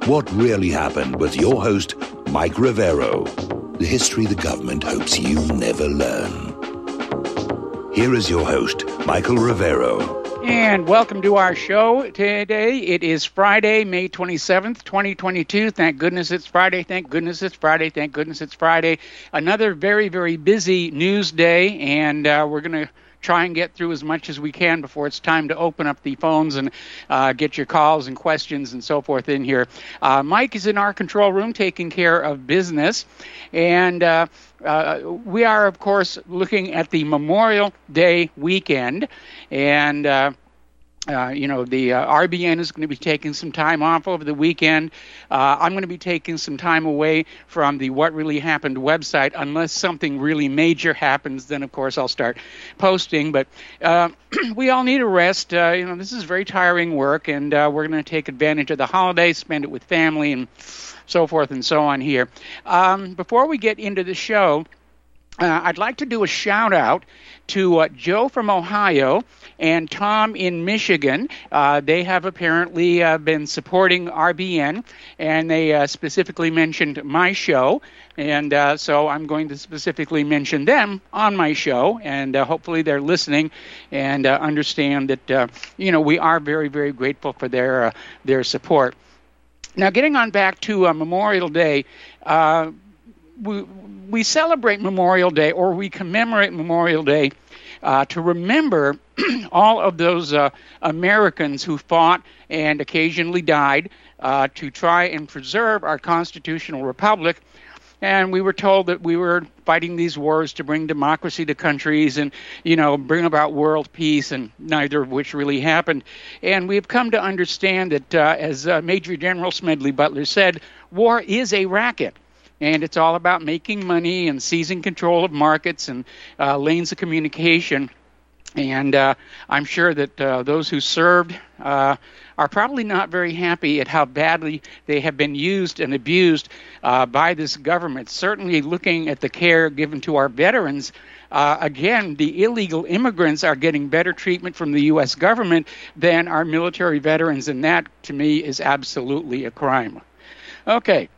What Really Happened with your host, Mike Rivero. The history the government hopes you never learn. Here is your host, Michael Rivero. And welcome to our show today. It is Friday, May 27th, 2022. Thank goodness it's Friday. Thank goodness it's Friday. Thank goodness it's Friday. Another very, very busy news day, and we're going to try and get through as much as we can before it's time to open up the phones and get your calls and questions and so forth in here. Mike is in our control room taking care of business, and we are, of course, looking at the Memorial Day weekend, and the RBN is going to be taking some time off over the weekend. I'm going to be taking some time away from the What Really Happened website. Unless something really major happens, then, of course, I'll start posting. But we all need a rest. This is very tiring work, and we're going to take advantage of the holidays, spend it with family, and so forth and so on here. Before we get into the show, I'd like to do a shout-out to Joe from Ohio and Tom in Michigan. They have apparently been supporting RBN, and they specifically mentioned my show. And so I'm going to specifically mention them on my show, and hopefully they're listening and understand that, we are very, very grateful for their support. Now, getting on back to Memorial Day, we celebrate Memorial Day, or we commemorate Memorial Day to remember all of those Americans who fought and occasionally died to try and preserve our constitutional republic. And we were told that we were fighting these wars to bring democracy to countries and, bring about world peace, and neither of which really happened. And we've come to understand that, as Major General Smedley Butler said, war is a racket. And it's all about making money and seizing control of markets and lanes of communication. And I'm sure that those who served are probably not very happy at how badly they have been used and abused by this government. Certainly looking at the care given to our veterans, again, the illegal immigrants are getting better treatment from the U.S. government than our military veterans, and that, to me, is absolutely a crime. Okay.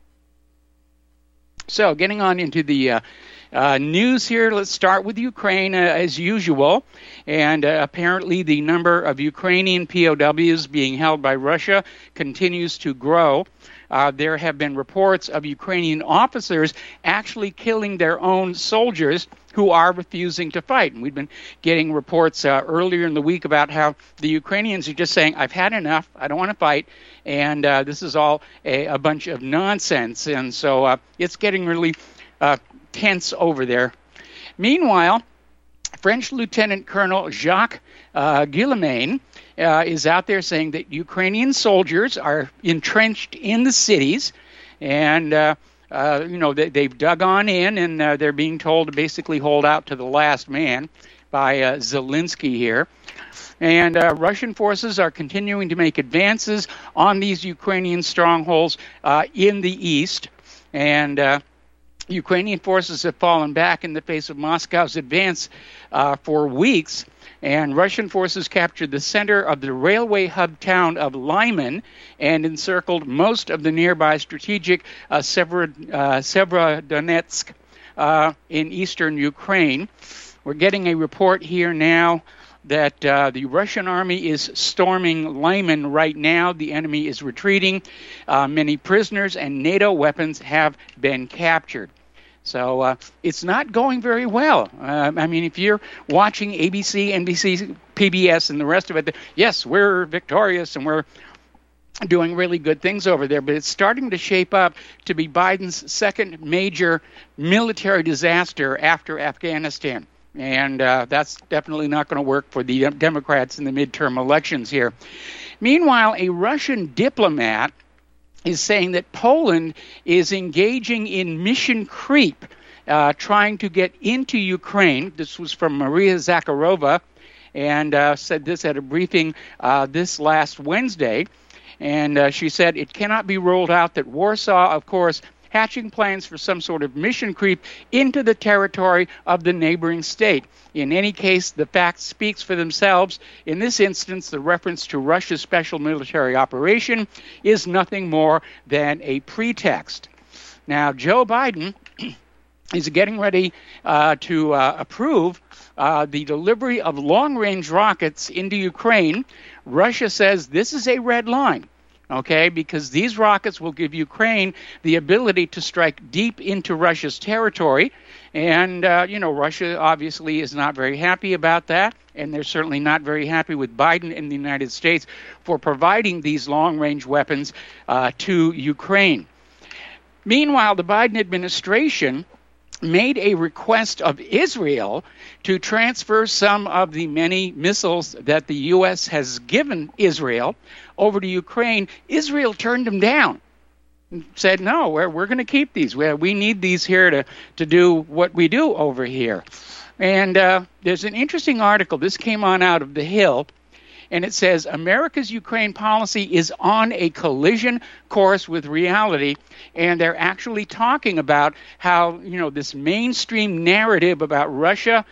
So, getting on into the news here, let's start with Ukraine as usual. And apparently the number of Ukrainian POWs being held by Russia continues to grow. There have been reports of Ukrainian officers actually killing their own soldiers who are refusing to fight. And we've been getting reports earlier in the week about how the Ukrainians are just saying, I've had enough, I don't want to fight, and this is all a bunch of nonsense. And so it's getting really tense over there. Meanwhile, French Lieutenant Colonel Jacques Guillaumin is out there saying that Ukrainian soldiers are entrenched in the cities, and they've dug on in, and they're being told to basically hold out to the last man by Zelensky here. And Russian forces are continuing to make advances on these Ukrainian strongholds in the east, and Ukrainian forces have fallen back in the face of Moscow's advance for weeks, and Russian forces captured the center of the railway hub town of Lyman and encircled most of the nearby strategic Severodonetsk in eastern Ukraine. We're getting a report here now that the Russian army is storming Lyman right now. The enemy is retreating. Many prisoners and NATO weapons have been captured. So it's not going very well. If you're watching ABC, NBC, PBS, and the rest of it, yes, we're victorious and we're doing really good things over there, but it's starting to shape up to be Biden's second major military disaster after Afghanistan. And that's definitely not going to work for the Democrats in the midterm elections here. Meanwhile, a Russian diplomat is saying that Poland is engaging in mission creep, trying to get into Ukraine. This was from Maria Zakharova, and said this at a briefing this last Wednesday. And she said it cannot be ruled out that Warsaw, of course, hatching plans for some sort of mission creep into the territory of the neighboring state. In any case, the facts speaks for themselves. In this instance, the reference to Russia's special military operation is nothing more than a pretext. Now, Joe Biden is getting ready to approve the delivery of long-range rockets into Ukraine. Russia says this is a red line, okay, because these rockets will give Ukraine the ability to strike deep into Russia's territory. And, Russia obviously is not very happy about that, and they're certainly not very happy with Biden and the United States for providing these long-range weapons to Ukraine. Meanwhile, the Biden administration made a request of Israel to transfer some of the many missiles that the U.S. has given Israel over to Ukraine. Israel turned them down and said, no, we're going to keep these. We need these here to do what we do over here. And there's an interesting article. This came on out of The Hill, and it says, America's Ukraine policy is on a collision course with reality. And they're actually talking about how, this mainstream narrative about Russia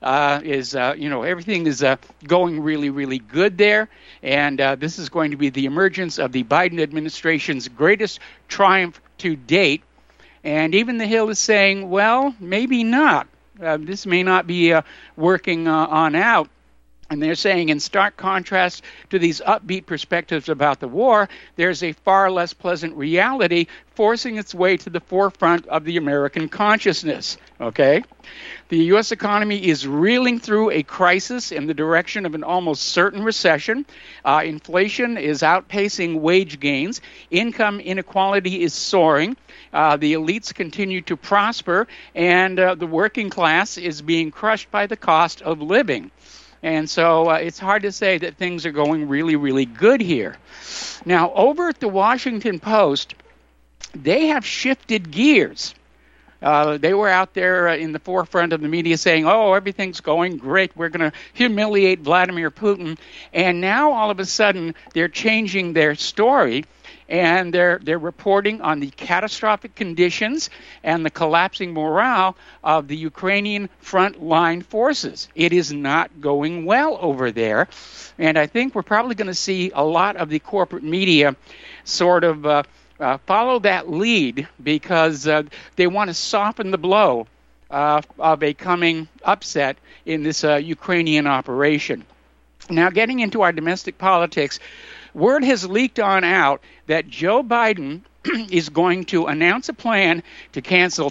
is, everything is going really, really good there. And this is going to be the emergence of the Biden administration's greatest triumph to date. And even The Hill is saying, well, maybe not. This may not be working on out. And they're saying, in stark contrast to these upbeat perspectives about the war, there's a far less pleasant reality forcing its way to the forefront of the American consciousness. Okay? The U.S. economy is reeling through a crisis in the direction of an almost certain recession. Inflation is outpacing wage gains. Income inequality is soaring. The elites continue to prosper, and the working class is being crushed by the cost of living. And so it's hard to say that things are going really, really good here. Now, over at the Washington Post, they have shifted gears. They were out there in the forefront of the media saying, oh, everything's going great. We're going to humiliate Vladimir Putin. And now, all of a sudden, they're changing their story. And they're reporting on the catastrophic conditions and the collapsing morale of the Ukrainian frontline forces. It is not going well over there. And I think we're probably going to see a lot of the corporate media sort of follow that lead because they want to soften the blow of a coming upset in this Ukrainian operation. Now, getting into our domestic politics, word has leaked on out that Joe Biden is going to announce a plan to cancel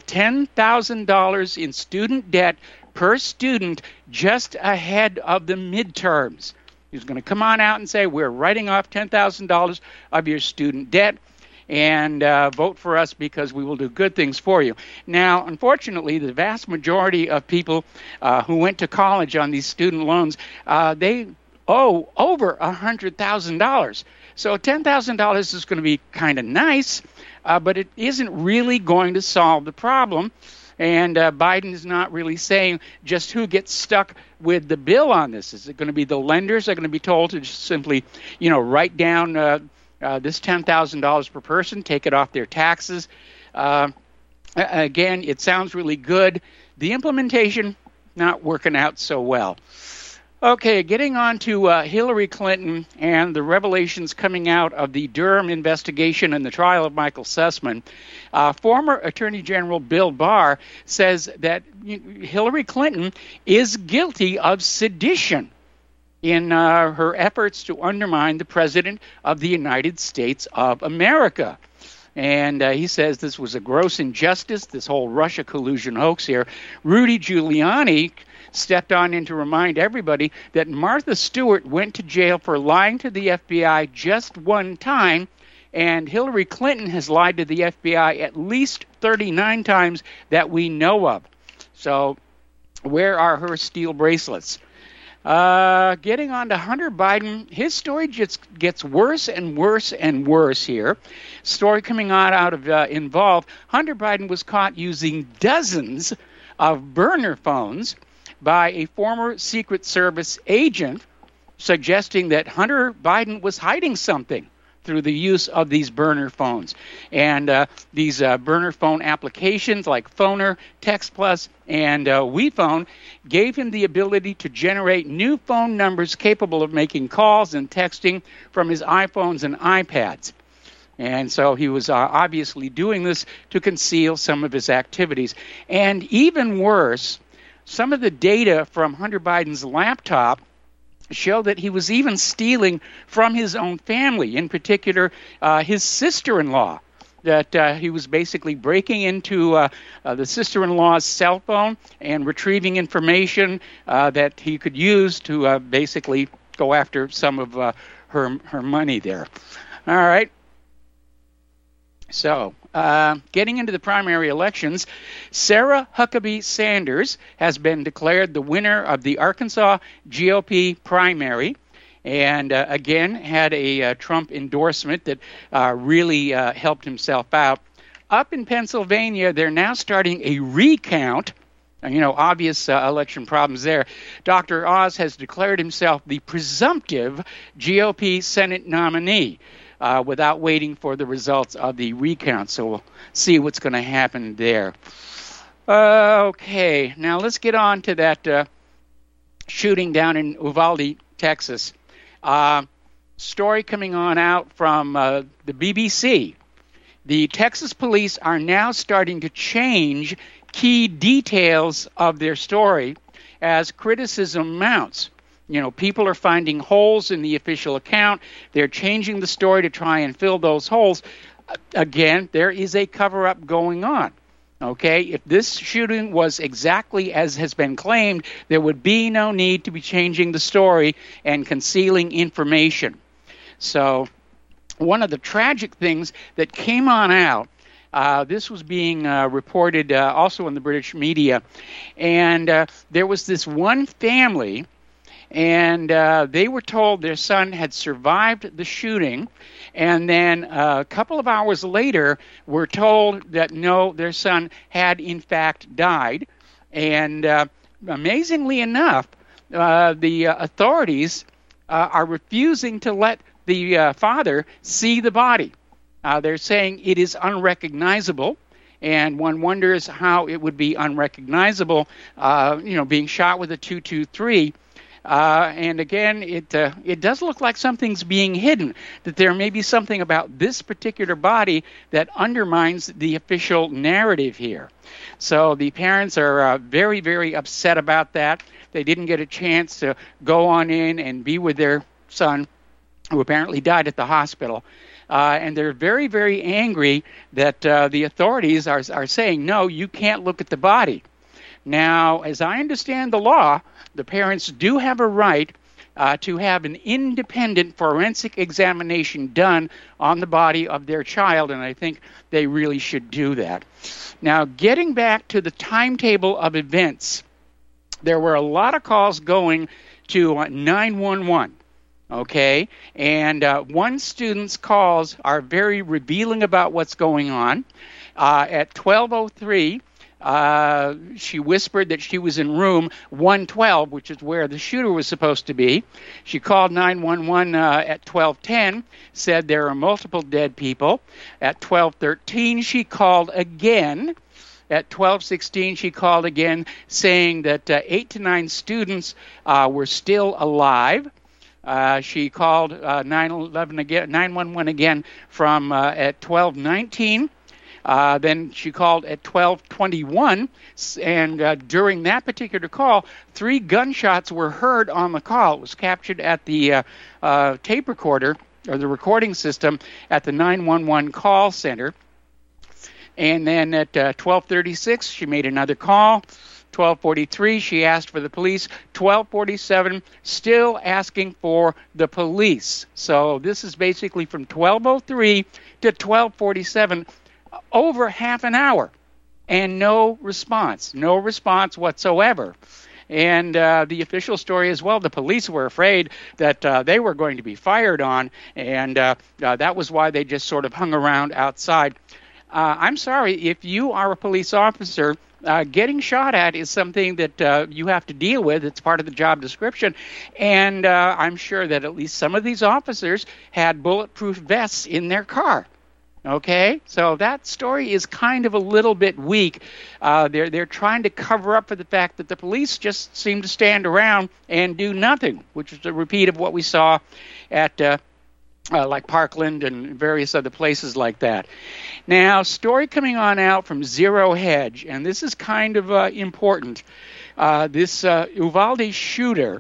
$10,000 in student debt per student just ahead of the midterms. He's going to come on out and say, we're writing off $10,000 of your student debt, and vote for us because we will do good things for you. Now, unfortunately, the vast majority of people who went to college on these student loans, they owe over $100,000. So $10,000 is going to be kind of nice, but it isn't really going to solve the problem. And Biden is not really saying just who gets stuck with the bill on this. Is it going to be the lenders? Are going to be told to just simply, write down this $10,000 per person, take it off their taxes? Again, it sounds really good. The implementation, not working out so well. Okay, getting on to Hillary Clinton and the revelations coming out of the Durham investigation and the trial of Michael Sussman. Former Attorney General Bill Barr says that Hillary Clinton is guilty of sedition in her efforts to undermine the President of the United States of America. And he says this was a gross injustice, this whole Russia collusion hoax here. Rudy Giuliani stepped on in to remind everybody that Martha Stewart went to jail for lying to the FBI just one time, and Hillary Clinton has lied to the FBI at least 39 times that we know of. So where are her steel bracelets? Getting on to Hunter Biden, his story just gets worse and worse and worse here. Story coming out of Involve, Hunter Biden was caught using dozens of burner phones by a former Secret Service agent, suggesting that Hunter Biden was hiding something through the use of these burner phones. And these burner phone applications like Phoner, Text Plus, and WePhone gave him the ability to generate new phone numbers capable of making calls and texting from his iPhones and iPads. And so he was obviously doing this to conceal some of his activities. And even worse, some of the data from Hunter Biden's laptop show that he was even stealing from his own family, in particular his sister-in-law, that he was basically breaking into the sister-in-law's cell phone and retrieving information that he could use to basically go after some of her money there. All right. So, getting into the primary elections, Sarah Huckabee Sanders has been declared the winner of the Arkansas GOP primary, and again had a Trump endorsement that really helped himself out. Up in Pennsylvania, they're now starting a recount. Obvious election problems there. Dr. Oz has declared himself the presumptive GOP Senate nominee, without waiting for the results of the recount. So we'll see what's going to happen there. Okay, now let's get on to that shooting down in Uvalde, Texas. Story coming on out from the BBC. The Texas police are now starting to change key details of their story as criticism mounts. People are finding holes in the official account. They're changing the story to try and fill those holes. Again, there is a cover-up going on. Okay, if this shooting was exactly as has been claimed, there would be no need to be changing the story and concealing information. So, one of the tragic things that came on out, this was being reported also in the British media, and there was this one family. And they were told their son had survived the shooting, and then a couple of hours later were told that no, their son had in fact died. And amazingly enough, the authorities are refusing to let the father see the body. They're saying it is unrecognizable. And one wonders how it would be unrecognizable, being shot with a .223. And again, it does look like something's being hidden, that there may be something about this particular body that undermines the official narrative here. So the parents are very, very upset about that. They didn't get a chance to go on in and be with their son, who apparently died at the hospital. And they're very, very angry that the authorities are saying, no, you can't look at the body. Now, as I understand the law, the parents do have a right to have an independent forensic examination done on the body of their child, and I think they really should do that. Now, getting back to the timetable of events, there were a lot of calls going to 911, okay? And one student's calls are very revealing about what's going on. At 12:03, she whispered that she was in room 112, which is where the shooter was supposed to be. She called 911 at 12:10, said there are multiple dead people. At 12:13, she called again. At 12:16, she called again, saying that 8 to 9 students were still alive. She called 911 again from at 12:19. Then she called at 12:21, and during that particular call, 3 gunshots were heard on the call. It was captured at the tape recorder, or the recording system, at the 911 call center. And then at 12:36, she made another call. 12:43, she asked for the police. 12:47, still asking for the police. So this is basically from 12:03 to 12:47, over half an hour, and no response whatsoever. And the official story as well, the police were afraid that they were going to be fired on, and that was why they just sort of hung around outside. I'm sorry, if you are a police officer, getting shot at is something that you have to deal with. It's part of the job description. And I'm sure that at least some of these officers had bulletproof vests in their car. Okay, so that story is kind of a little bit weak. They're trying to cover up for the fact that the police just seem to stand around and do nothing, which is a repeat of what we saw at like Parkland and various other places like that. Now, story coming on out from Zero Hedge, and this is kind of important. This Uvalde shooter,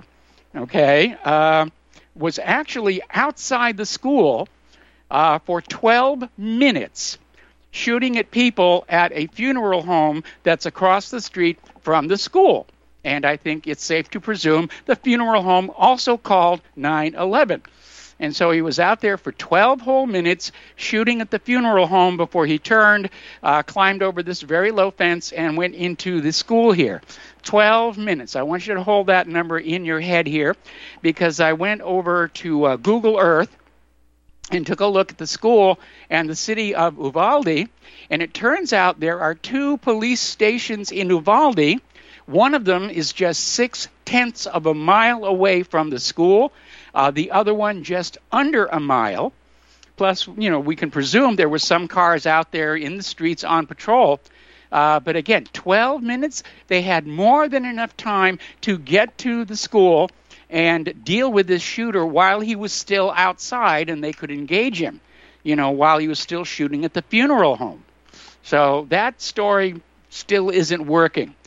was actually outside the school for 12 minutes, shooting at people at a funeral home that's across the street from the school. And I think it's safe to presume the funeral home also called 9/11. And so he was out there for 12 whole minutes shooting at the funeral home before he turned, climbed over this very low fence, and went into the school here. 12 minutes. I want you to hold that number in your head here, because I went over to Google Earth and took a look at the school and the city of Uvalde, and it turns out there are 2 police stations in Uvalde. One of them is just 0.6 of a mile away from the school. The other one just under a mile. Plus, we can presume there were some cars out there in the streets on patrol. But again, 12 minutes, they had more than enough time to get to the school and deal with this shooter while he was still outside, and they could engage him, while he was still shooting at the funeral home. So that story still isn't working.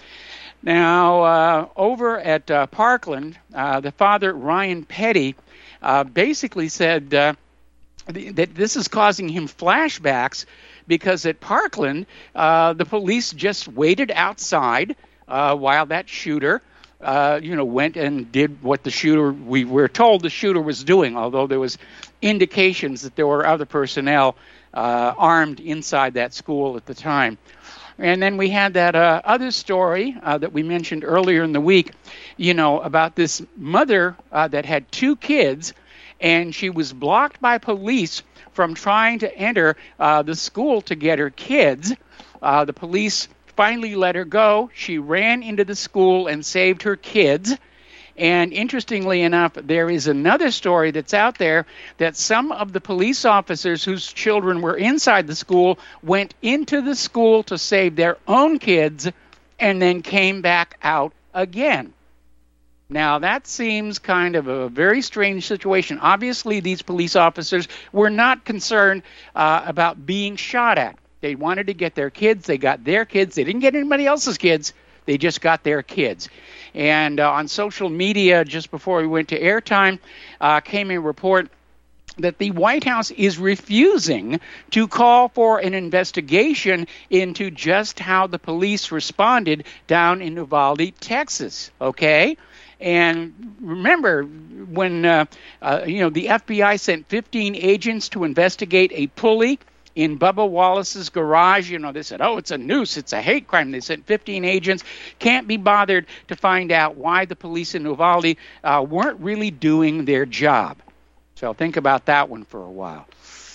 Now, over at Parkland, the father, Ryan Petty, basically said that this is causing him flashbacks because at Parkland, the police just waited outside while that shooter went and did what we were told the shooter was doing, although there was indications that there were other personnel armed inside that school at the time. And then we had that other story that we mentioned earlier in the week, about this mother that had 2 kids, and she was blocked by police from trying to enter the school to get her kids. The police finally let her go. She ran into the school and saved her kids. And interestingly enough, there is another story that's out there that some of the police officers whose children were inside the school went into the school to save their own kids and then came back out again. Now, that seems kind of a very strange situation. Obviously, these police officers were not concerned about being shot at. They wanted to get their kids. They got their kids. They didn't get anybody else's kids. They just got their kids. And on social media, just before we went to airtime, came a report that the White House is refusing to call for an investigation into just how the police responded down in Uvalde, Texas. Okay? And remember, when the FBI sent 15 agents to investigate a pulley in Bubba Wallace's garage, they said, it's a noose, it's a hate crime. They sent 15 agents. Can't be bothered to find out why the police in Uvalde weren't really doing their job. So think about that one for a while,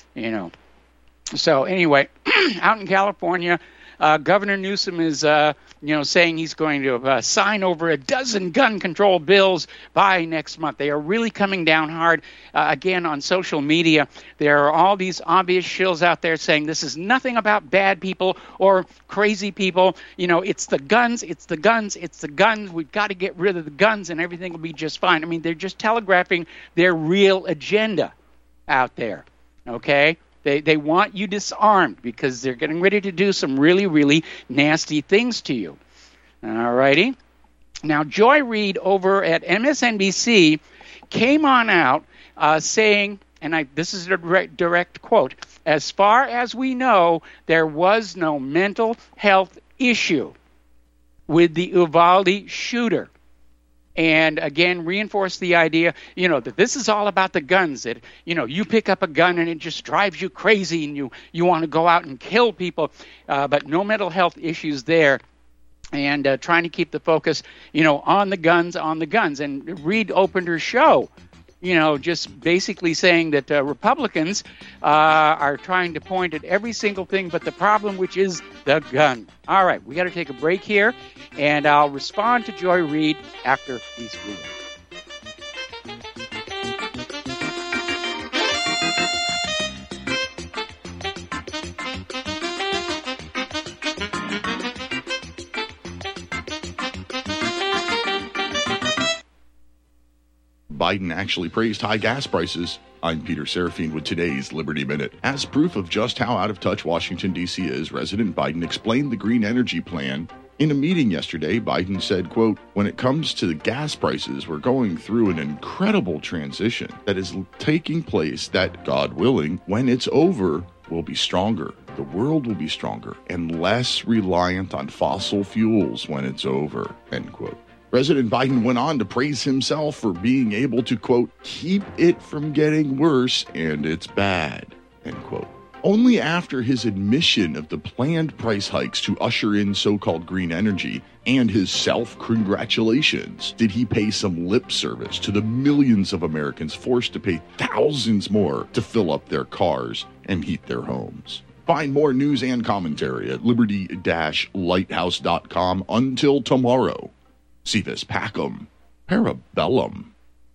So anyway, out in California, Governor Newsom is, saying he's going to sign over a dozen gun control bills by next month. They are really coming down hard. Again, on social media, there are all these obvious shills out there saying this is nothing about bad people or crazy people. It's the guns, it's the guns, it's the guns. We've got to get rid of the guns and everything will be just fine. I mean, they're just telegraphing their real agenda out there, okay? They want you disarmed because they're getting ready to do some really, really nasty things to you. All righty. Now, Joy Reid over at MSNBC came on out saying, and this is a direct quote, as far as we know, there was no mental health issue with the Uvalde shooter. And again, reinforce the idea, that this is all about the guns, that, you pick up a gun and it just drives you crazy and you want to go out and kill people, but no mental health issues there. And trying to keep the focus, on the guns. And Reid opened her show, just basically saying that Republicans are trying to point at every single thing but the problem, which is the gun. All right, we got to take a break here, and I'll respond to Joy Reid after these readings. Biden actually praised high gas prices. I'm Peter Serafine with today's Liberty Minute. As proof of just how out of touch Washington, D.C. is, President Biden explained the green energy plan. In a meeting yesterday, Biden said, quote, "When it comes to the gas prices, we're going through an incredible transition that is taking place that, God willing, when it's over, will be stronger. The world will be stronger and less reliant on fossil fuels when it's over," end quote. President Biden went on to praise himself for being able to, quote, "keep it from getting worse, and it's bad," end quote. Only after his admission of the planned price hikes to usher in so-called green energy and his self-congratulations did he pay some lip service to the millions of Americans forced to pay thousands more to fill up their cars and heat their homes. Find more news and commentary at liberty-lighthouse.com. Until tomorrow. Si vis pacem, parabellum.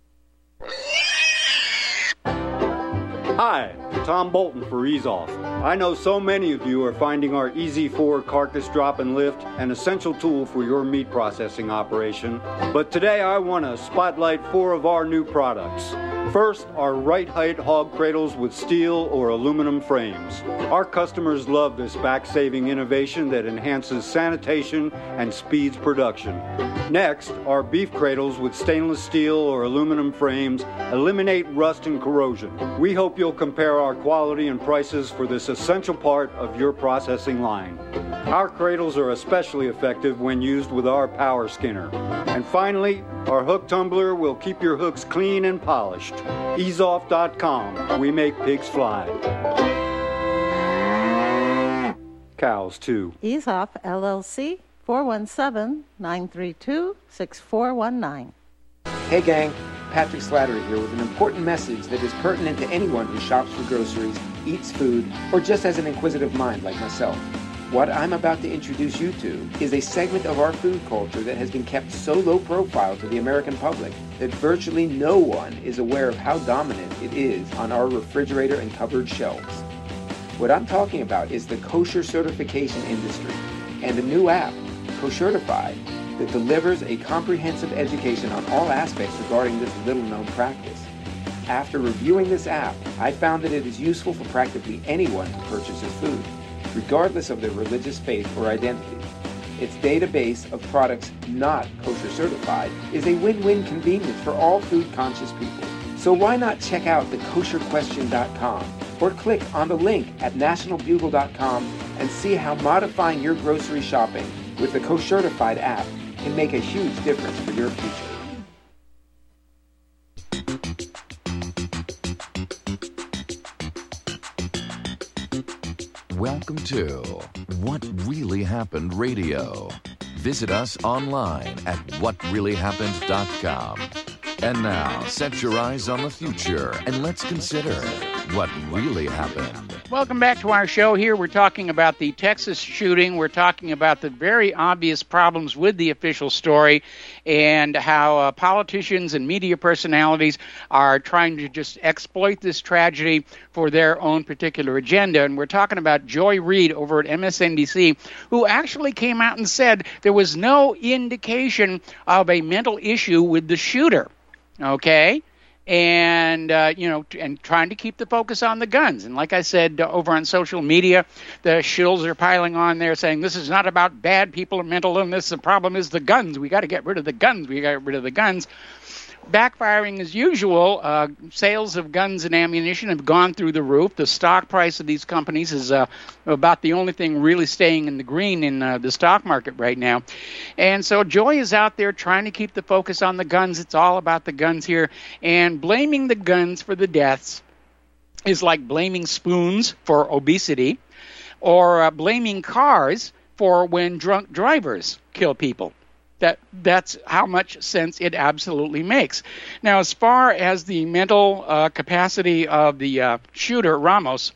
Hi, Tom Bolton for EaseOff. I know so many of you are finding our EZ4 carcass drop and lift an essential tool for your meat processing operation. But today I want to spotlight 4 of our new products. First, our right height hog cradles with steel or aluminum frames. Our customers love this back-saving innovation that enhances sanitation and speeds production. Next, our beef cradles with stainless steel or aluminum frames eliminate rust and corrosion. We hope you'll compare our quality and prices for this essential part of your processing line. Our cradles are especially effective when used with our power skinner. And finally, our hook tumbler will keep your hooks clean and polished. EaseOff.com. We make pigs fly. Cows, too. EaseOff, LLC, 417-932-6419. Hey, gang. Patrick Slattery here with an important message that is pertinent to anyone who shops for groceries, eats food, or just has an inquisitive mind like myself. What I'm about to introduce you to is a segment of our food culture that has been kept so low profile to the American public that virtually no one is aware of how dominant it is on our refrigerator and cupboard shelves. What I'm talking about is the kosher certification industry and a new app, Koshertified, that delivers a comprehensive education on all aspects regarding this little-known practice. After reviewing this app, I found that it is useful for practically anyone who purchases food, regardless of their religious faith or identity. Its database of products not kosher certified is a win-win convenience for all food-conscious people. So why not check out thekosherquestion.com or click on the link at nationalbugle.com and see how modifying your grocery shopping with the Koshertified app can make a huge difference for your future. Welcome to What Really Happened Radio. Visit us online at whatreallyhappened.com. And now, set your eyes on the future and let's consider what really happened. Welcome back to our show. Here we're talking about the Texas shooting. We're talking about the very obvious problems with the official story and how politicians and media personalities are trying to just exploit this tragedy for their own particular agenda. And we're talking about Joy Reid over at MSNBC, who actually came out and said there was no indication of a mental issue with the shooter. Okay? And, and trying to keep the focus on the guns. And like I said, over on social media, the shills are piling on there saying this is not about bad people or mental illness. The problem is the guns. We got to get rid of the guns. We got to get rid of the guns. Backfiring as usual. Sales of guns and ammunition have gone through the roof. The stock price of these companies is about the only thing really staying in the green in the stock market right now. And so Joy is out there trying to keep the focus on the guns. It's all about the guns here. And blaming the guns for the deaths is like blaming spoons for obesity or blaming cars for when drunk drivers kill people. That's how much sense it absolutely makes. Now, as far as the mental capacity of the shooter, Ramos,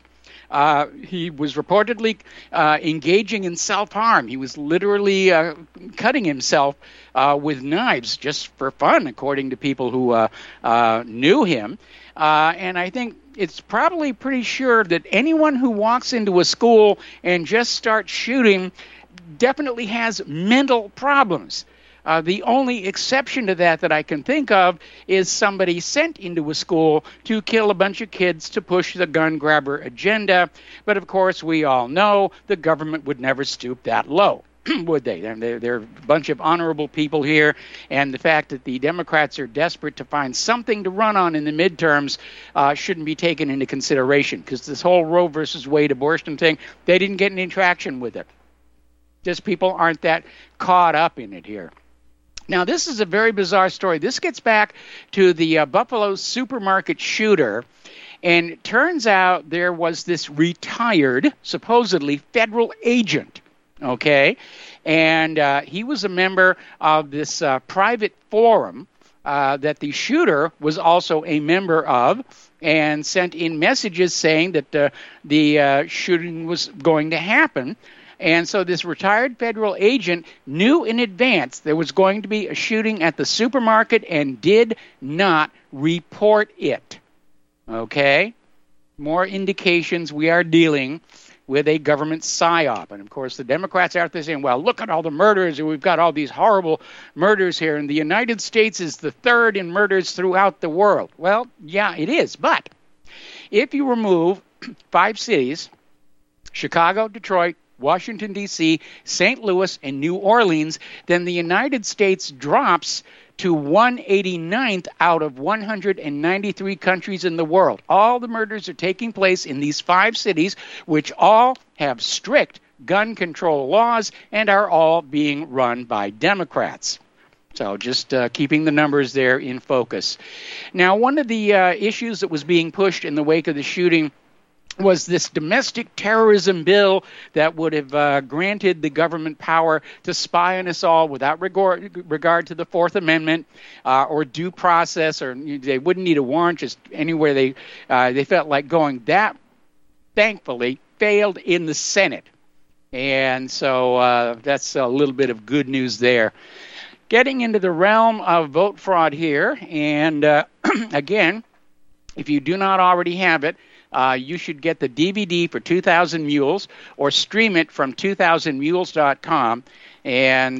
he was reportedly engaging in self-harm. He was literally cutting himself with knives just for fun, according to people who knew him. And I think it's probably pretty sure that anyone who walks into a school and just starts shooting definitely has mental problems. The only exception to that I can think of is somebody sent into a school to kill a bunch of kids to push the gun grabber agenda. But of course, we all know the government would never stoop that low, would they? They're a bunch of honorable people here, and the fact that the Democrats are desperate to find something to run on in the midterms shouldn't be taken into consideration, because this whole Roe versus Wade abortion thing, they didn't get any traction with it. Just people aren't that caught up in it here. Now, this is a very bizarre story. This gets back to the Buffalo supermarket shooter, and it turns out there was this retired, supposedly, federal agent, okay? And he was a member of this private forum that the shooter was also a member of, and sent in messages saying that the shooting was going to happen. And so this retired federal agent knew in advance there was going to be a shooting at the supermarket and did not report it. Okay? More indications we are dealing with a government psyop. And, of course, the Democrats are out there saying, well, look at all the murders, and we've got all these horrible murders here, and the United States is the third in murders throughout the world. Well, yeah, it is. But if you remove 5 cities, Chicago, Detroit, Washington, D.C., St. Louis, and New Orleans, then the United States drops to 189th out of 193 countries in the world. All the murders are taking place in these 5 cities, which all have strict gun control laws and are all being run by Democrats. So just keeping the numbers there in focus. Now, one of the issues that was being pushed in the wake of the shooting was this domestic terrorism bill that would have granted the government power to spy on us all without regard to the Fourth Amendment or due process, or they wouldn't need a warrant just anywhere they felt like going. That, thankfully, failed in the Senate. And so that's a little bit of good news there. Getting into the realm of vote fraud here, and again, if you do not already have it, you should get the DVD for 2,000 Mules or stream it from 2000mules.com. And,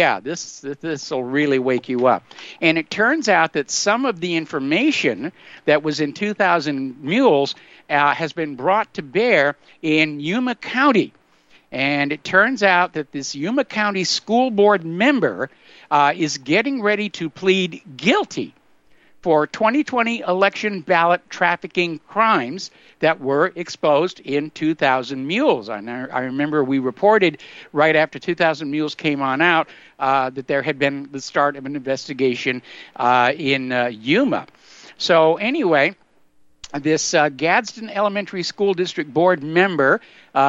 this will really wake you up. And it turns out that some of the information that was in 2,000 Mules has been brought to bear in Yuma County. And it turns out that this Yuma County school board member is getting ready to plead guilty for 2020 election ballot trafficking crimes that were exposed in 2,000 Mules. I remember we reported right after 2,000 Mules came on out that there had been the start of an investigation in Yuma. So anyway, this Gadsden Elementary School District Board member,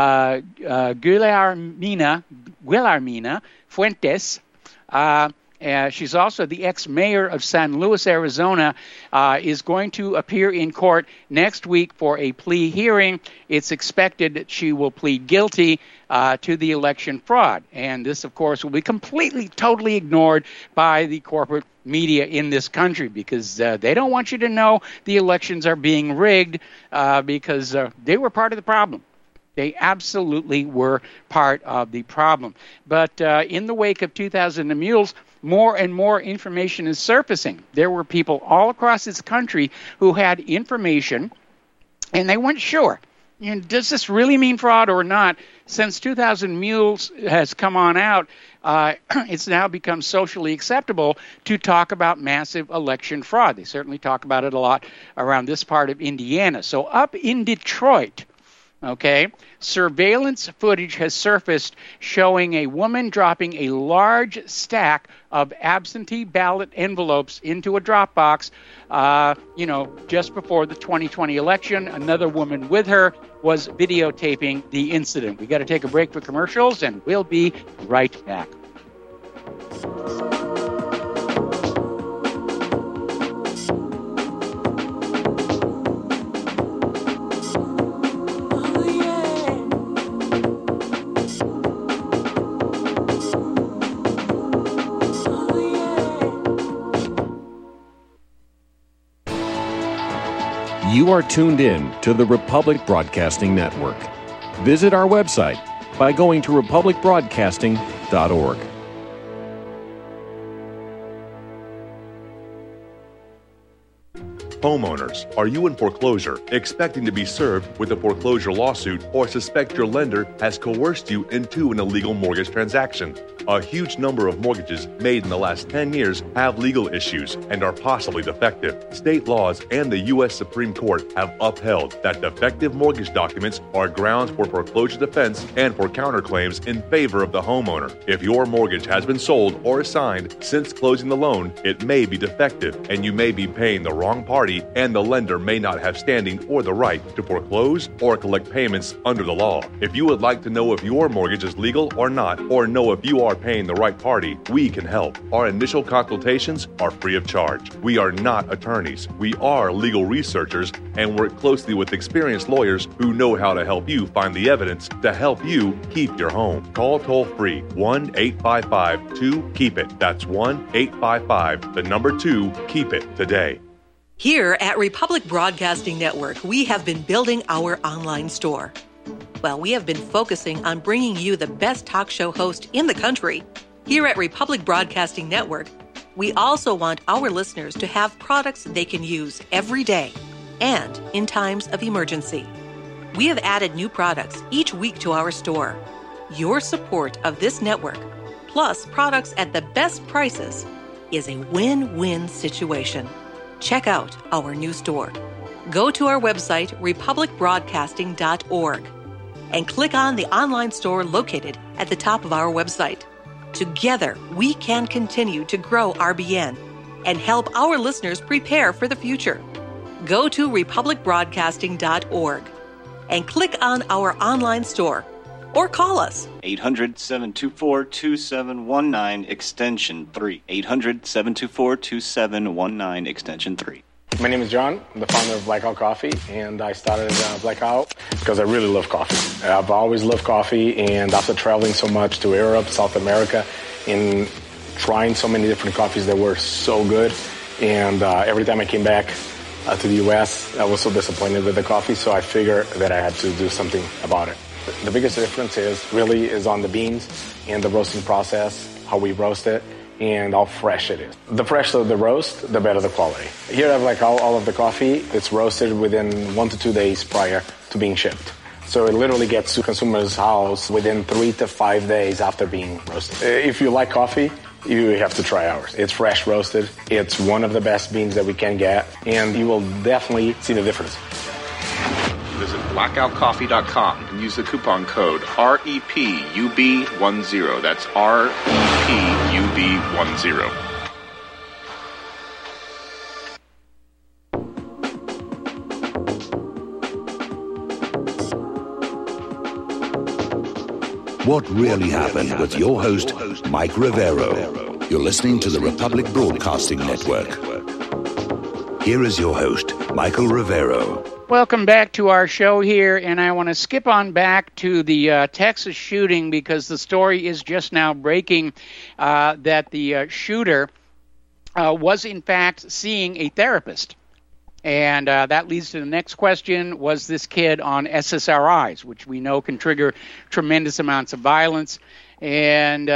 Guillermina Fuentes, she's also the ex-mayor of San Luis, Arizona, is going to appear in court next week for a plea hearing. It's expected that she will plead guilty to the election fraud. And this, of course, will be completely, totally ignored by the corporate media in this country, because they don't want you to know the elections are being rigged because they were part of the problem. They absolutely were part of the problem. But in the wake of 2,000 Mules, more and more information is surfacing. There were people all across this country who had information, and they weren't sure. Does this really mean fraud or not? Since 2,000 Mules has come on out, it's now become socially acceptable to talk about massive election fraud. They certainly talk about it a lot around this part of Indiana. So up in Detroit, okay, surveillance footage has surfaced showing a woman dropping a large stack of absentee ballot envelopes into a drop box, just before the 2020 election. Another woman with her was videotaping the incident. We got to take a break for commercials, and we'll be right back. You are tuned in to the Republic Broadcasting Network. Visit our website by going to republicbroadcasting.org. Homeowners, are you in foreclosure, expecting to be served with a foreclosure lawsuit, or suspect your lender has coerced you into an illegal mortgage transaction? A huge number of mortgages made in the last 10 years have legal issues and are possibly defective. State laws and the U.S. Supreme Court have upheld that defective mortgage documents are grounds for foreclosure defense and for counterclaims in favor of the homeowner. If your mortgage has been sold or assigned since closing the loan, it may be defective and you may be paying the wrong party, and the lender may not have standing or the right to foreclose or collect payments under the law. If you would like to know if your mortgage is legal or not, or know if you are paying the right party, we can help. Our initial consultations are free of charge. We are not attorneys. We are legal researchers and work closely with experienced lawyers who know how to help you find the evidence to help you keep your home. Call toll-free 1-855-2-KEEP-IT. That's 1-855-2-KEEP-IT today. Here at Republic Broadcasting Network, we have been building our online store. Well, we have been focusing on bringing you the best talk show host in the country. Here at Republic Broadcasting Network, we also want our listeners to have products they can use every day and in times of emergency. We have added new products each week to our store. Your support of this network, plus products at the best prices, is a win-win situation. Check out our new store. Go to our website, republicbroadcasting.org, and click on the online store located at the top of our website. Together, we can continue to grow RBN and help our listeners prepare for the future. Go to republicbroadcasting.org and click on our online store or call us. 800-724-2719, extension 3. 800-724-2719, extension 3. My name is John. I'm the founder of Blackout Coffee, and I started Blackout because I really love coffee. I've always loved coffee, and after traveling so much to Europe, South America, and trying so many different coffees that were so good, and every time I came back to the U.S., I was so disappointed with the coffee, so I figured that I had to do something about it. The biggest difference is on the beans and the roasting process, how we roast it, and how fresh it is. The fresher the roast, the better the quality. Here I have all of the coffee. It's roasted within 1 to 2 days prior to being shipped. So it literally gets to consumer's house within 3 to 5 days after being roasted. If you like coffee, you have to try ours. It's fresh roasted. It's one of the best beans that we can get, and you will definitely see the difference. Visit blackoutcoffee.com and use the coupon code REPUB10. That's REPUB10. What really happened with your host, Mike Rivero. You're listening to the Republic Broadcasting Network. Here is your host, Michael Rivero. Welcome back to our show here, and I want to skip on back to the Texas shooting because the story is just now breaking that the shooter was in fact seeing a therapist. And that leads to the next question, was this kid on SSRIs, which we know can trigger tremendous amounts of violence. And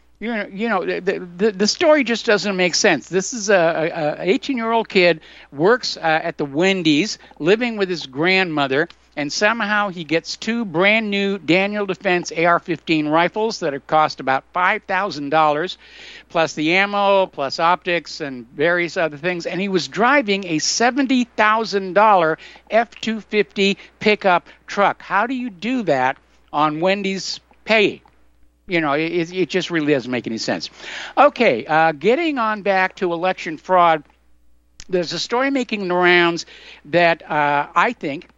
the story just doesn't make sense. This is a 18-year-old kid, works at the Wendy's, living with his grandmother, and somehow he gets 2 brand new Daniel Defense AR-15 rifles that have cost about $5,000, plus the ammo, plus optics, and various other things. And he was driving a $70,000 F-250 pickup truck. How do you do that on Wendy's pay? It just really doesn't make any sense. Okay, getting on back to election fraud, there's a story making the rounds that I think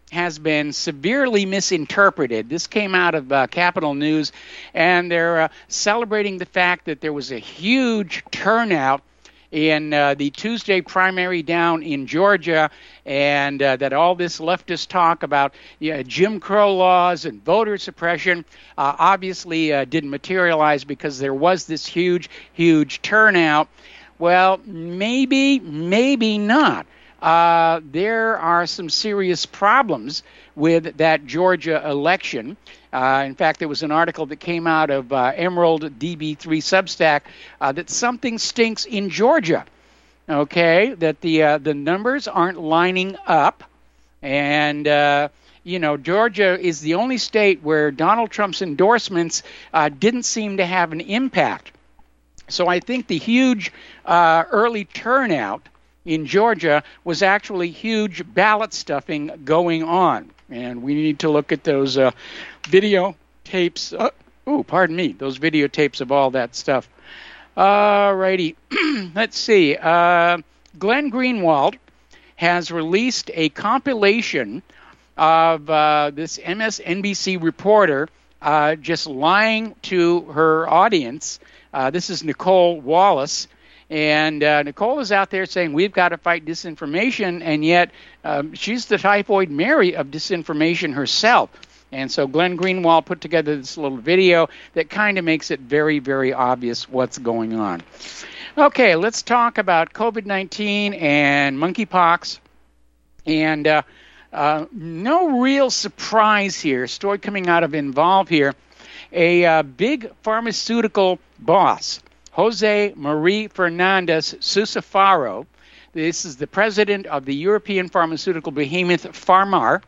has been severely misinterpreted. This came out of Capital News, and they're celebrating the fact that there was a huge turnout in the Tuesday primary down in Georgia, and that all this leftist talk about Jim Crow laws and voter suppression obviously didn't materialize because there was this huge, huge turnout. Well, maybe not. There are some serious problems with that Georgia election. In fact, there was an article that came out of Emerald DB3 Substack that something stinks in Georgia. Okay, that the numbers aren't lining up, and Georgia is the only state where Donald Trump's endorsements didn't seem to have an impact. So I think the huge early turnout in Georgia was actually huge ballot stuffing going on. And we need to look at those videotapes. Those videotapes of all that stuff. All righty. Let's see. Glenn Greenwald has released a compilation of this MSNBC reporter just lying to her audience. This is Nicole Wallace. And Nicole is out there saying we've got to fight disinformation, and yet she's the typhoid Mary of disinformation herself. And so Glenn Greenwald put together this little video that kind of makes it very, very obvious what's going on. Okay, let's talk about COVID-19 and monkeypox. And no real surprise here. Story coming out of Involve here. A big pharmaceutical boss, Jose Marie Fernandez Susafaro, this is the president of the European pharmaceutical behemoth PharmaMar,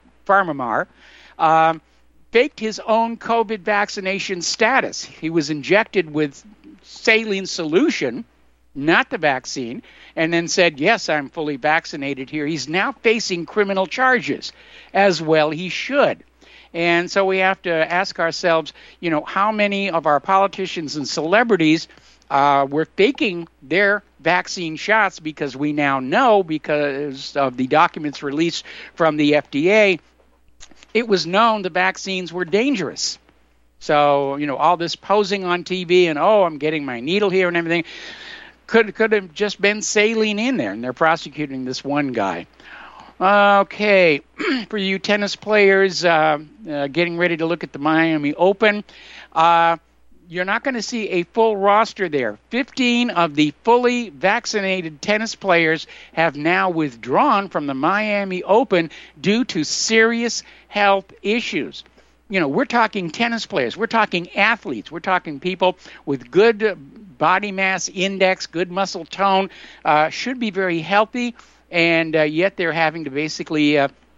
faked his own COVID vaccination status. He was injected with saline solution, not the vaccine, and then said, yes, I'm fully vaccinated here. He's now facing criminal charges, as well he should. And so we have to ask ourselves, how many of our politicians and celebrities were faking their vaccine shots, because we now know, because of the documents released from the FDA, it was known the vaccines were dangerous. So, all this posing on TV and, I'm getting my needle here and everything, could have just been saline in there, and they're prosecuting this one guy. Okay, for you tennis players getting ready to look at the Miami Open, you're not going to see a full roster there. 15 of the fully vaccinated tennis players have now withdrawn from the Miami Open due to serious health issues. We're talking tennis players. We're talking athletes. We're talking people with good body mass index, good muscle tone, should be very healthy, and yet they're having to basically,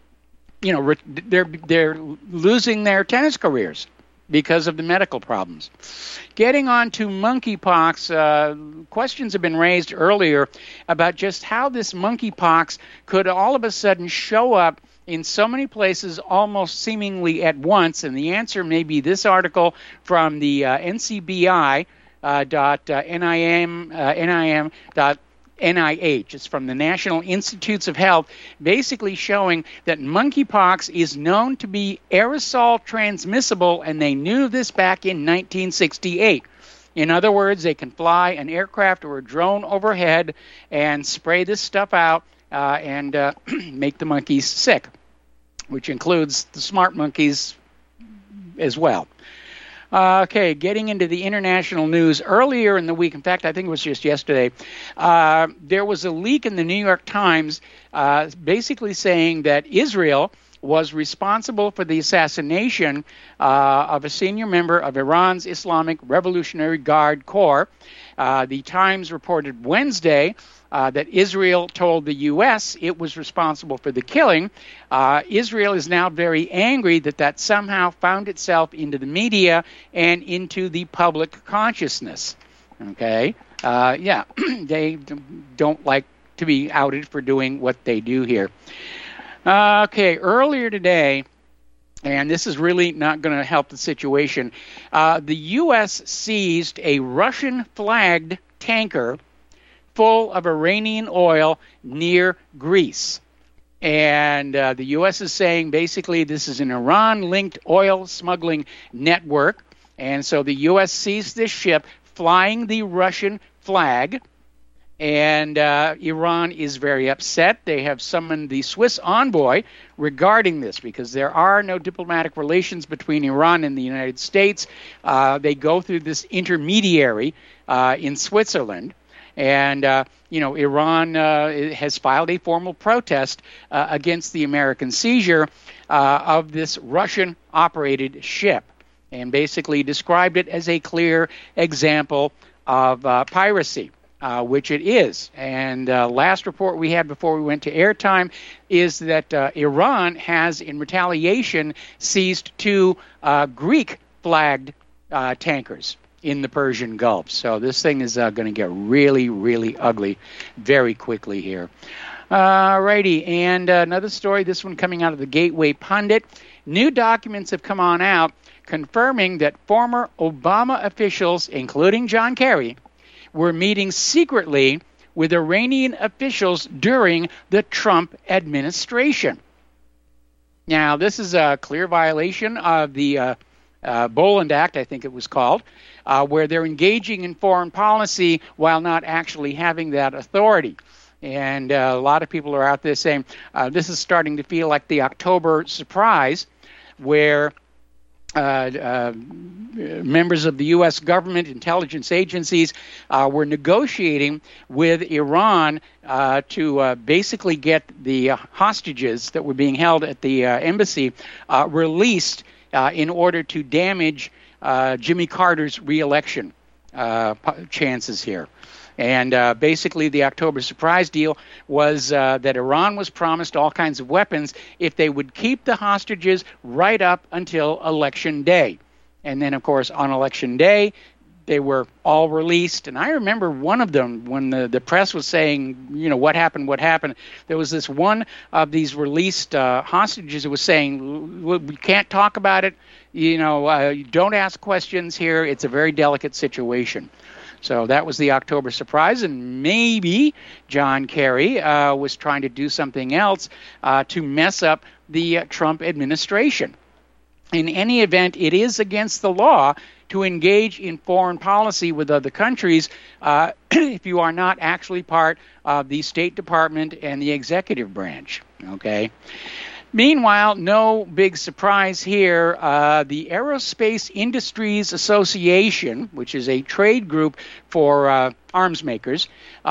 they're losing their tennis careers because of the medical problems. Getting on to monkeypox, questions have been raised earlier about just how this monkeypox could all of a sudden show up in so many places almost seemingly at once, and the answer may be this article from the NCBI.NIH. It's from the National Institutes of Health, basically showing that monkeypox is known to be aerosol transmissible, and they knew this back in 1968. In other words, they can fly an aircraft or a drone overhead and spray this stuff out and make the monkeys sick, which includes the smart monkeys as well. Okay, getting into the international news. Earlier in the week, in fact, I think it was just yesterday, there was a leak in the New York Times basically saying that Israel was responsible for the assassination of a senior member of Iran's Islamic Revolutionary Guard Corps. The Times reported Wednesday that Israel told the U.S. it was responsible for the killing. Israel is now very angry that somehow found itself into the media and into the public consciousness. Okay? They don't like to be outed for doing what they do here. Okay, earlier today, and this is really not going to help the situation, the U.S. seized a Russian-flagged tanker full of Iranian oil near Greece. And the U.S. is saying basically this is an Iran-linked oil smuggling network. And so the U.S. sees this ship flying the Russian flag. And Iran is very upset. They have summoned the Swiss envoy regarding this because there are no diplomatic relations between Iran and the United States. They go through this intermediary in Switzerland. And, Iran has filed a formal protest against the American seizure of this Russian-operated ship and basically described it as a clear example of piracy. Which it is. And last report we had before we went to airtime is that Iran has, in retaliation, seized 2 Greek-flagged tankers in the Persian Gulf. So this thing is going to get really, really ugly very quickly here. Alrighty, and another story, this one coming out of the Gateway Pundit. New documents have come on out confirming that former Obama officials, including John Kerry, were meeting secretly with Iranian officials during the Trump administration. Now, this is a clear violation of the Boland Act, I think it was called, where they're engaging in foreign policy while not actually having that authority. And a lot of people are out there saying this is starting to feel like the October surprise, where members of the U.S. government, intelligence agencies, were negotiating with Iran to basically get the hostages that were being held at the embassy released in order to damage Jimmy Carter's re-election chances here. And basically the October surprise deal was that Iran was promised all kinds of weapons if they would keep the hostages right up until Election Day. And then, of course, on Election Day, they were all released. And I remember one of them, when the press was saying, what happened, there was this one of these released hostages who was saying, we can't talk about it, don't ask questions here, it's a very delicate situation. So that was the October surprise, and maybe John Kerry was trying to do something else to mess up the Trump administration. In any event, it is against the law to engage in foreign policy with other countries if you are not actually part of the State Department and the executive branch. Okay. Meanwhile, no big surprise here. The Aerospace Industries Association, which is a trade group for arms makers,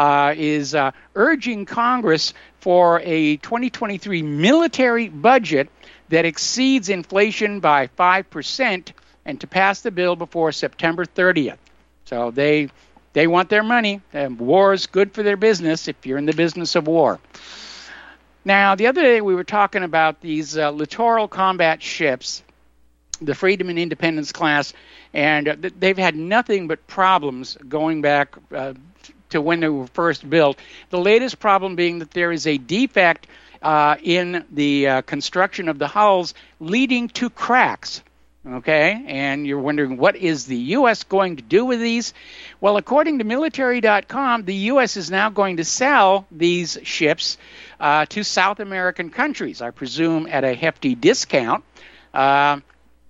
is urging Congress for a 2023 military budget that exceeds inflation by 5% and to pass the bill before September 30th. So they want their money. War is good for their business if you're in the business of war. Now, the other day we were talking about these littoral combat ships, the Freedom and Independence class, and they've had nothing but problems going back to when they were first built. The latest problem being that there is a defect in the construction of the hulls leading to cracks. Okay, and you're wondering, what is the U.S. going to do with these? Well, according to military.com, the U.S. is now going to sell these ships to South American countries, I presume at a hefty discount. And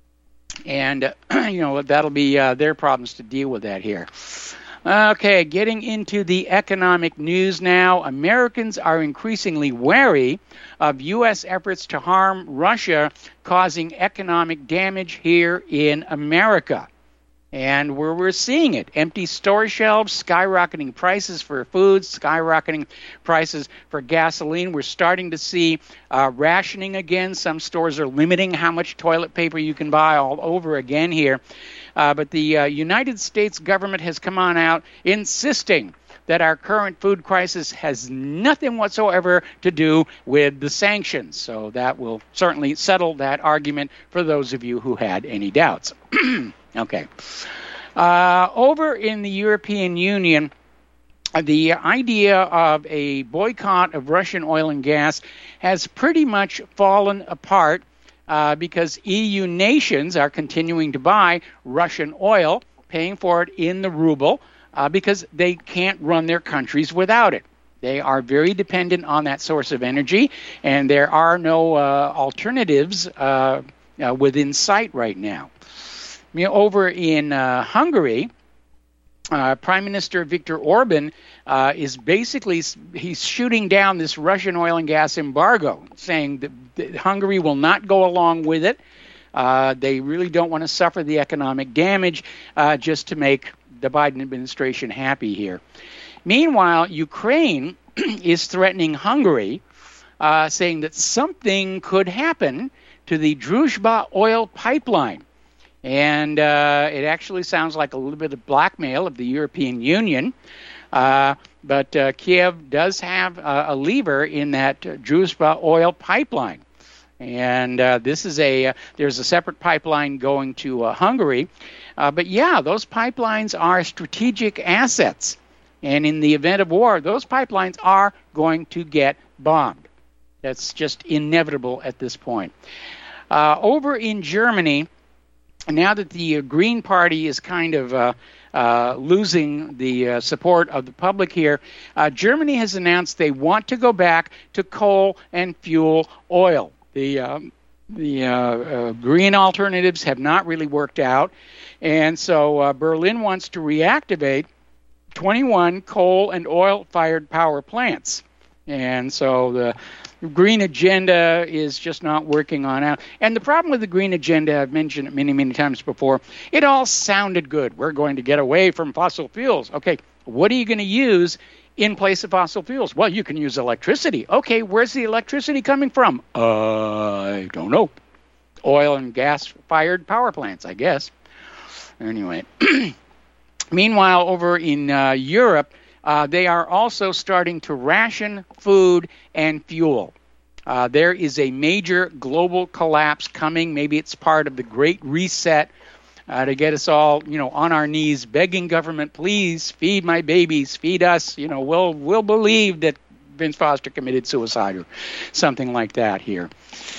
that'll be their problems to deal with that here. Okay, getting into the economic news now. Americans are increasingly wary of U.S. efforts to harm Russia, causing economic damage here in America. And we're seeing it. Empty store shelves, skyrocketing prices for foods, skyrocketing prices for gasoline. We're starting to see rationing again. Some stores are limiting how much toilet paper you can buy all over again here. But the United States government has come on out insisting that our current food crisis has nothing whatsoever to do with the sanctions. So that will certainly settle that argument for those of you who had any doubts. Okay. Over in the European Union, the idea of a boycott of Russian oil and gas has pretty much fallen apart because EU nations are continuing to buy Russian oil, paying for it in the ruble, because they can't run their countries without it. They are very dependent on that source of energy, and there are no alternatives within sight right now. Over in Hungary, Prime Minister Viktor Orban is basically, he's shooting down this Russian oil and gas embargo, saying that Hungary will not go along with it. They really don't want to suffer the economic damage just to make the Biden administration happy here. Meanwhile, Ukraine is threatening Hungary, saying that something could happen to the Druzhba oil pipeline. And it actually sounds like a little bit of blackmail of the European Union. But Kiev does have a lever in that Druzhba oil pipeline. And this is there's a separate pipeline going to Hungary. But yeah, those pipelines are strategic assets. And in the event of war, those pipelines are going to get bombed. That's just inevitable at this point. Over in Germany, now that the Green Party is kind of losing the support of the public here, Germany has announced they want to go back to coal and fuel oil. The green alternatives have not really worked out, and so Berlin wants to reactivate 21 coal and oil-fired power plants. And so the green agenda is just not working on out. And the problem with the green agenda, I've mentioned it many, many times before, it all sounded good. We're going to get away from fossil fuels. Okay, what are you going to use in place of fossil fuels? Well, you can use electricity. Okay, where's the electricity coming from? I don't know. Oil and gas-fired power plants, I guess. Anyway. Meanwhile, over in Europe, they are also starting to ration food and fuel. There is a major global collapse coming. Maybe it's part of the Great Reset to get us all, on our knees, begging government, please feed my babies, feed us. We'll believe that Vince Foster committed suicide or something like that here.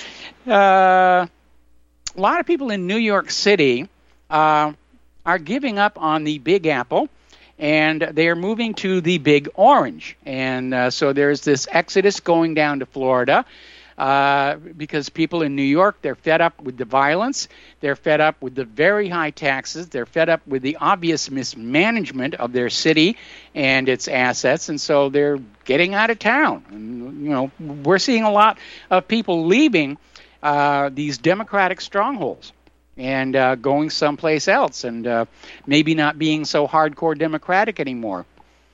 A lot of people in New York City are giving up on the Big Apple, and they are moving to the Big Orange. And so there's this exodus going down to Florida because people in New York, they're fed up with the violence, they're fed up with the very high taxes, they're fed up with the obvious mismanagement of their city and its assets, and so they're getting out of town. And, we're seeing a lot of people leaving these Democratic strongholds and going someplace else, and maybe not being so hardcore Democratic anymore.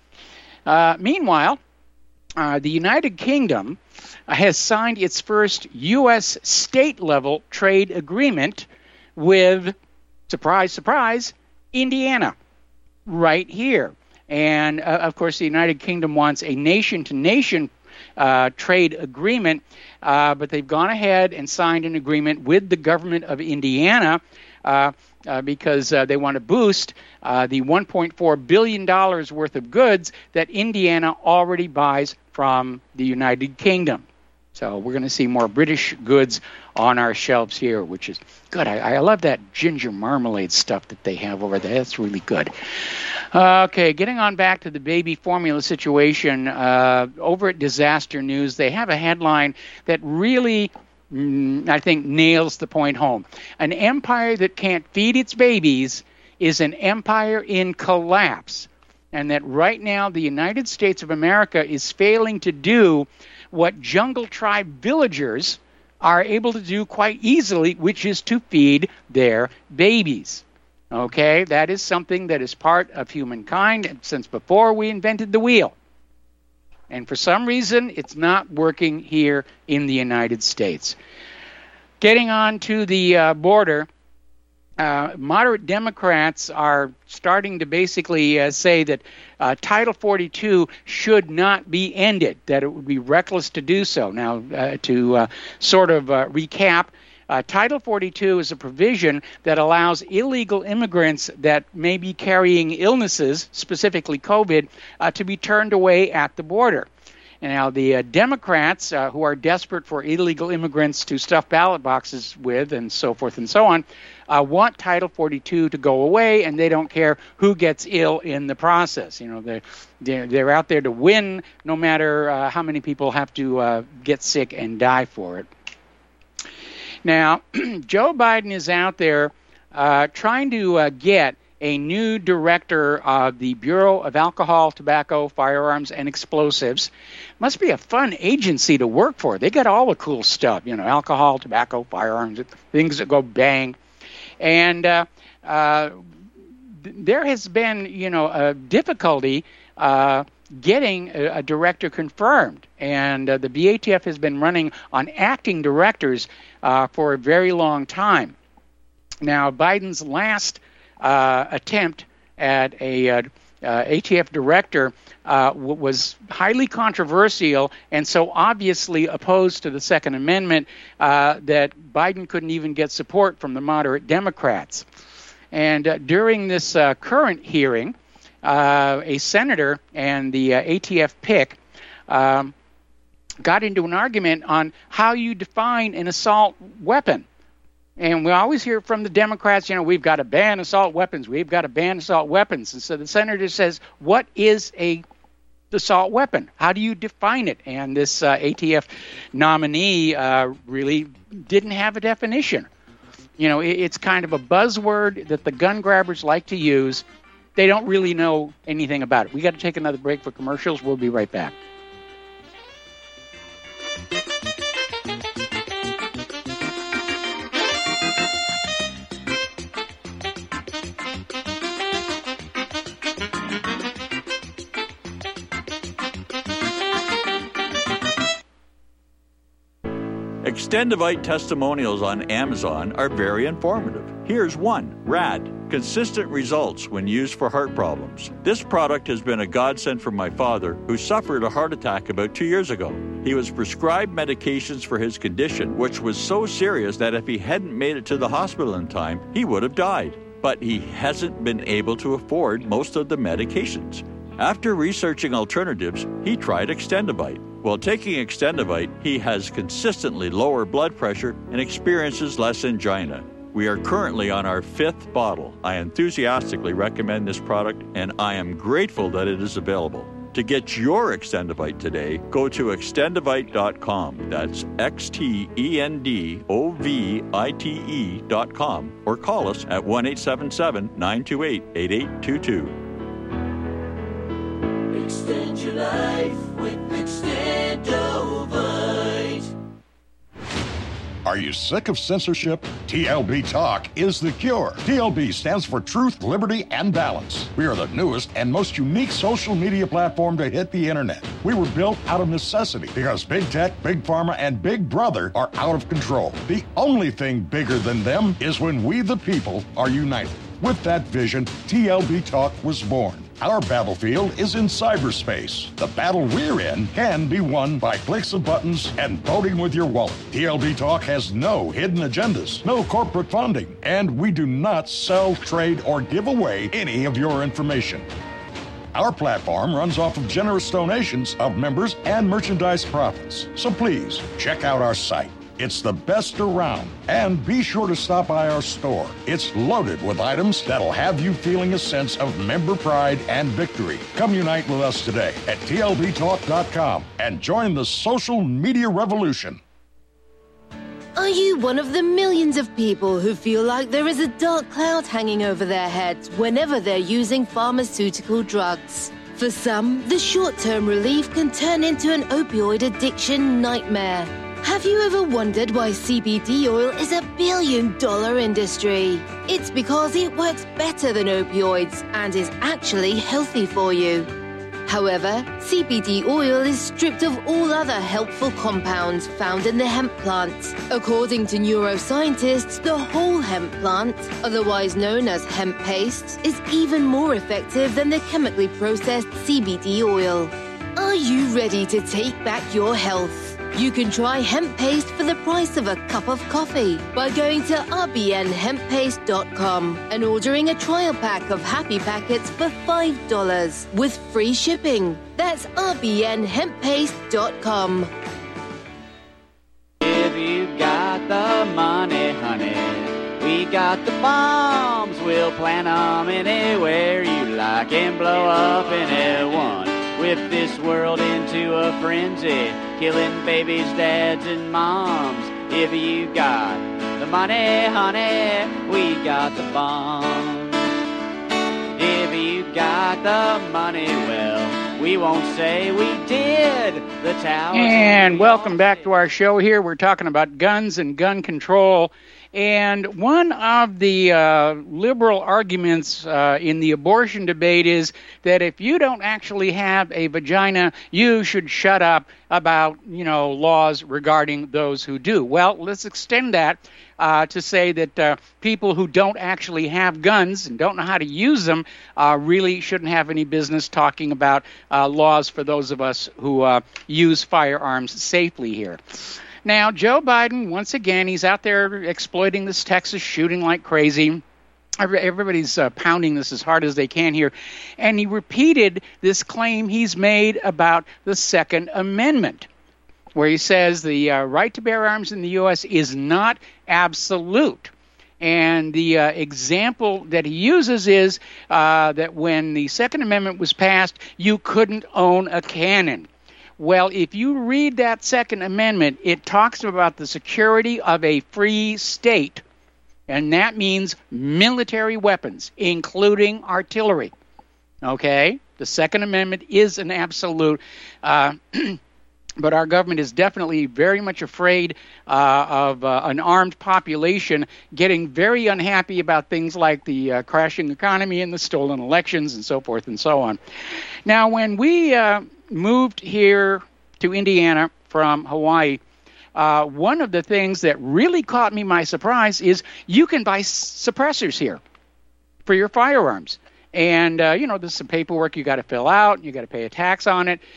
Meanwhile, the United Kingdom has signed its first U.S. state-level trade agreement with, surprise, surprise, Indiana, right here. And, of course, the United Kingdom wants a nation-to-nation trade agreement, but they've gone ahead and signed an agreement with the government of Indiana because they want to boost the $1.4 billion worth of goods that Indiana already buys from the United Kingdom. So we're going to see more British goods on our shelves here, which is good. I love that ginger marmalade stuff that they have over there. That's really good. Okay, getting on back to the baby formula situation, over at Disaster News, they have a headline that really, I think, nails the point home. An empire that can't feed its babies is an empire in collapse. And that right now the United States of America is failing to do what jungle tribe villagers are able to do quite easily, which is to feed their babies. Okay, that is something that is part of humankind since before we invented the wheel. And for some reason, it's not working here in the United States. Getting on to the border, moderate Democrats are starting to basically say that Title 42 should not be ended, that it would be reckless to do so. Now, to sort of recap, Title 42 is a provision that allows illegal immigrants that may be carrying illnesses, specifically COVID, to be turned away at the border. And now the Democrats, who are desperate for illegal immigrants to stuff ballot boxes with and so forth and so on, want Title 42 to go away, and they don't care who gets ill in the process. You know, they're out there to win, no matter how many people have to get sick and die for it. Now, Joe Biden is out there trying to get a new director of the Bureau of Alcohol, Tobacco, Firearms, and Explosives. Must be a fun agency to work for. They got all the cool stuff, you know, alcohol, tobacco, firearms, things that go bang. And there has been, you know, a difficulty getting a director confirmed. And the BATF has been running on acting directors for a very long time. Now, Biden's last attempt at a ATF director was highly controversial and so obviously opposed to the Second Amendment that Biden couldn't even get support from the moderate Democrats. And during this current hearing, a senator and the ATF pick got into an argument on how you define an assault weapon. And we always hear from the Democrats, you know, we've got to ban assault weapons. We've got to ban assault weapons. And so the senator says, what is a assault weapon? How do you define it? And this ATF nominee really didn't have a definition. You know, it's kind of a buzzword that the gun grabbers like to use. They don't really know anything about it. We got to take another break for commercials. We'll be right back. Extendivite testimonials on Amazon are very informative. Here's one, RAD, consistent results when used for heart problems. This product has been a godsend for my father, who suffered a heart attack about 2 years ago. He was prescribed medications for his condition, which was so serious that if he hadn't made it to the hospital in time, he would have died. But he hasn't been able to afford most of the medications. After researching alternatives, he tried Extendivite. While taking Extendivite, he has consistently lower blood pressure and experiences less angina. We are currently on our 5th bottle. I enthusiastically recommend this product, and I am grateful that it is available. To get your Extendivite today, go to extendivite.com. That's XTENDOVITE.com, or call us at 1-877-928-8822. Extend your life with Extendovite. Are you sick of censorship? TLB Talk is the cure. TLB stands for Truth, Liberty, and Balance. We are the newest and most unique social media platform to hit the internet. We were built out of necessity because Big Tech, Big Pharma, and Big Brother are out of control. The only thing bigger than them is when we, the people, are united. With that vision, TLB Talk was born. Our battlefield is in cyberspace. The battle we're in can be won by clicks of buttons and voting with your wallet. TLB Talk has no hidden agendas, no corporate funding, and we do not sell, trade, or give away any of your information. Our platform runs off of generous donations of members and merchandise profits. So please, check out our site. It's the best around. And be sure to stop by our store. It's loaded with items that'll have you feeling a sense of member pride and victory. Come unite with us today at TLBTalk.com and join the social media revolution. Are you one of the millions of people who feel like there is a dark cloud hanging over their heads whenever they're using pharmaceutical drugs? For some, the short-term relief can turn into an opioid addiction nightmare. Have you ever wondered why CBD oil is a billion-dollar industry? It's because it works better than opioids and is actually healthy for you. However, CBD oil is stripped of all other helpful compounds found in the hemp plant. According to neuroscientists, the whole hemp plant, otherwise known as hemp paste, is even more effective than the chemically processed CBD oil. Are you ready to take back your health? You can try hemp paste for the price of a cup of coffee by going to rbnhemppaste.com and ordering a trial pack of Happy Packets for $5 with free shipping. That's rbnhemppaste.com. If you got the money, honey, we got the bombs. We'll plant them anywhere you like and blow up anyone. Whip this world into a frenzy, killing babies, dads, and moms. If you got the money, honey, we got the bombs. If you got the money, well, we won't say we did. The towers. And welcome back to our show here. We're talking about guns and gun control. And one of the liberal arguments in the abortion debate is that if you don't actually have a vagina, you should shut up about, laws regarding those who do. Well, let's extend that to say that people who don't actually have guns and don't know how to use them really shouldn't have any business talking about laws for those of us who use firearms safely here. Now, Joe Biden, once again, he's out there exploiting this Texas shooting like crazy. Everybody's pounding this as hard as they can here. And he repeated this claim he's made about the Second Amendment, where he says the right to bear arms in the U.S. is not absolute. And the example that he uses is that when the Second Amendment was passed, you couldn't own a cannon. Well, if you read that Second Amendment, it talks about the security of a free state, and that means military weapons, including artillery. Okay? The Second Amendment is an absolute, but our government is definitely very much afraid of an armed population getting very unhappy about things like the crashing economy and the stolen elections and so forth and so on. Now, when we moved here to Indiana from Hawaii, one of the things that really caught me by surprise is you can buy suppressors here for your firearms. And, there's some paperwork you got to fill out. You got to pay a tax on it.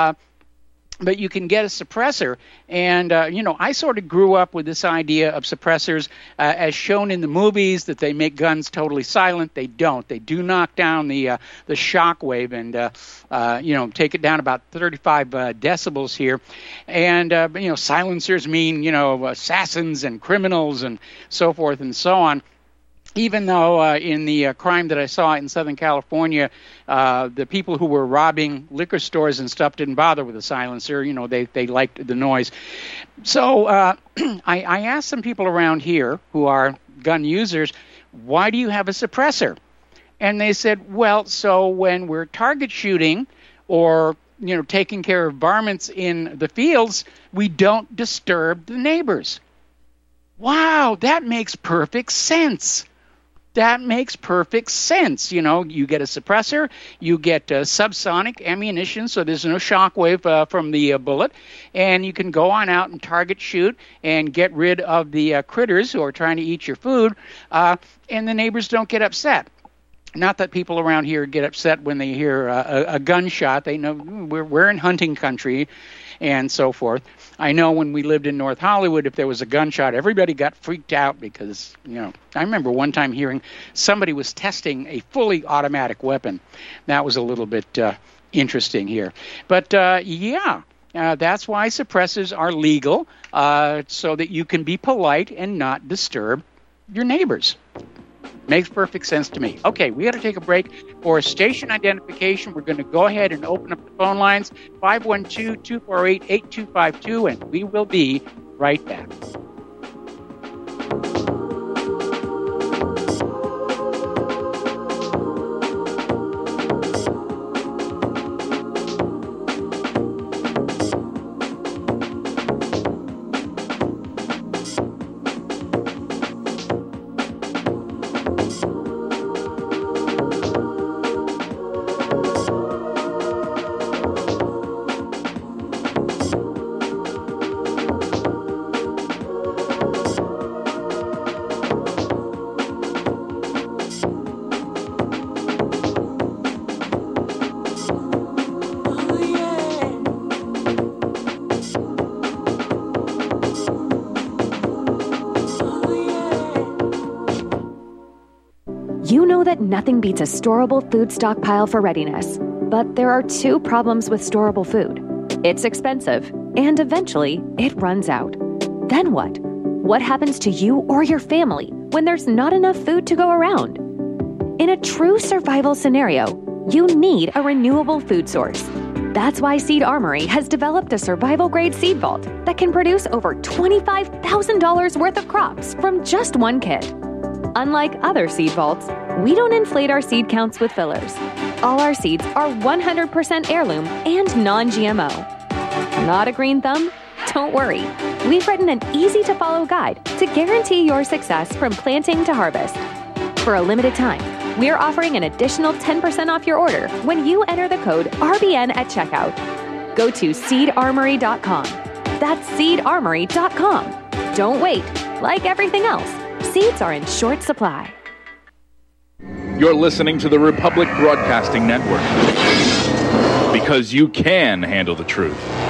But you can get a suppressor. And, I sort of grew up with this idea of suppressors as shown in the movies, that they make guns totally silent. They don't. They do knock down the shock wave and, take it down about 35 decibels here. And, silencers mean, assassins and criminals and so forth and so on. Even though in the crime that I saw in Southern California, the people who were robbing liquor stores and stuff didn't bother with a silencer. They liked the noise. So I asked some people around here who are gun users, why do you have a suppressor? And they said, well, so when we're target shooting or taking care of varmints in the fields, we don't disturb the neighbors. Wow, that makes perfect sense. That makes perfect sense. You get a suppressor, you get subsonic ammunition, so there's no shock wave from the bullet, and you can go on out and target shoot and get rid of the critters who are trying to eat your food, and the neighbors don't get upset. Not that people around here get upset when they hear a gunshot. They know we're in hunting country and so forth. I know when we lived in North Hollywood, if there was a gunshot, everybody got freaked out because, I remember one time hearing somebody was testing a fully automatic weapon. That was a little bit interesting here. But, that's why suppressors are legal, so that you can be polite and not disturb your neighbors. Makes perfect sense to me. Okay, we got to take a break for station identification. We're going to go ahead and open up the phone lines, 512-248-8252, and we will be right back. know that nothing beats a storable food stockpile for readiness. But there are two problems with storable food. It's expensive, and eventually it runs out. Then what? What happens to you or your family when there's not enough food to go around? In a true survival scenario, you need a renewable food source. That's why Seed Armory has developed a survival-grade seed vault that can produce over $25,000 worth of crops from just one kit. Unlike other seed vaults, we don't inflate our seed counts with fillers. All our seeds are 100% heirloom and non-GMO. Not a green thumb? Don't worry. We've written an easy-to-follow guide to guarantee your success from planting to harvest. For a limited time, we're offering an additional 10% off your order when you enter the code RBN at checkout. Go to seedarmory.com. That's seedarmory.com. Don't wait. Like everything else, seeds are in short supply. You're listening to the Republic Broadcasting Network. Because you can handle the truth.